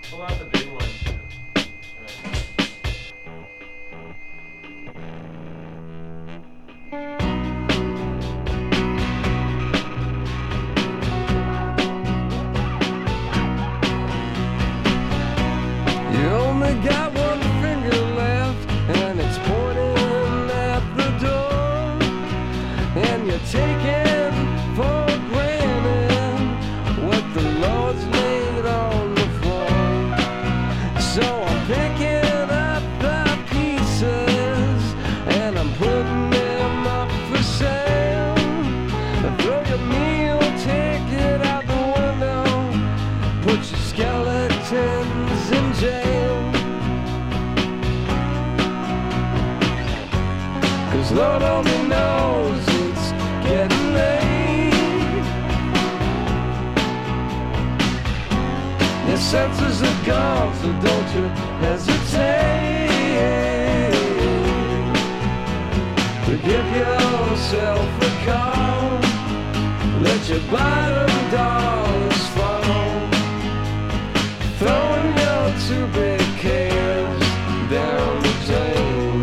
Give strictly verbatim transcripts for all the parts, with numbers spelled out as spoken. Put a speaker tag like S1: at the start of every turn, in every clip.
S1: Pull out the big one too.
S2: You only got one finger left, and it's pointing at the door, and you're taking for granted what the Lord's laid on the floor. So I'm picking up the pieces, and I'm putting them up for sale. Throw your meal ticket out the window, put your skeletons in jail. Cause Lord only knows it's getting late. Your senses are gone, so don't you hesitate to give yourself a call. Let your bottom dollars fall, throwing your two big cares down the drain.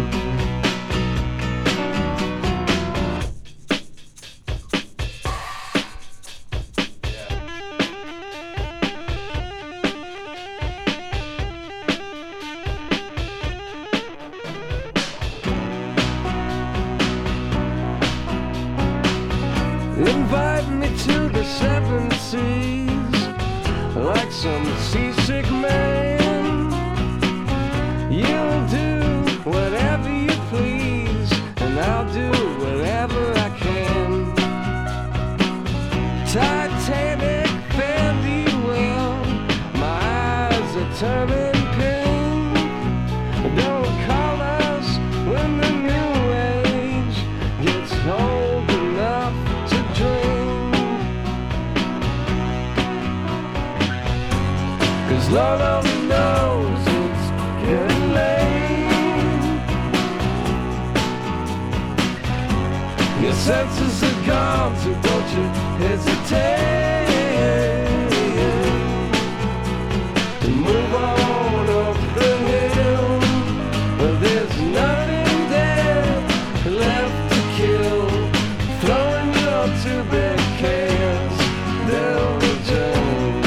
S2: Invite me to the seven seas, like some seasick man. You'll do whatever you please, and I'll do whatever I can. Titanic, fare thee well, my eyes are turning pink. Don't call us when the new age gets old enough to drink. Cause Lord only knows it's getting late. Your senses are gone, so don't you hesitate to move on up the hill. There's nothing there left to kill, throwing your two big cares down the drain.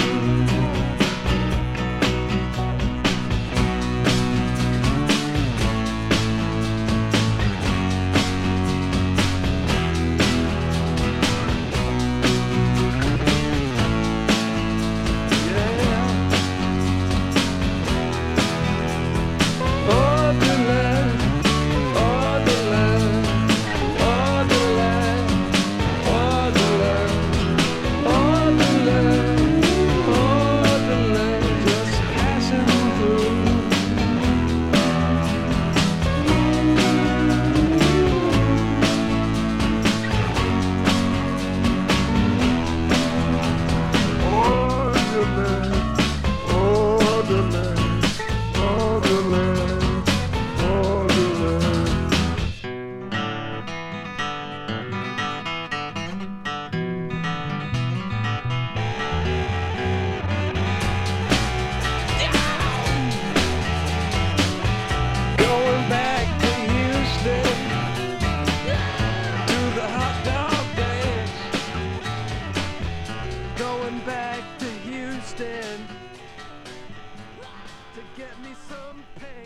S2: Going back to Houston, to the hot dog dance. Going back to Houston to get me some pain.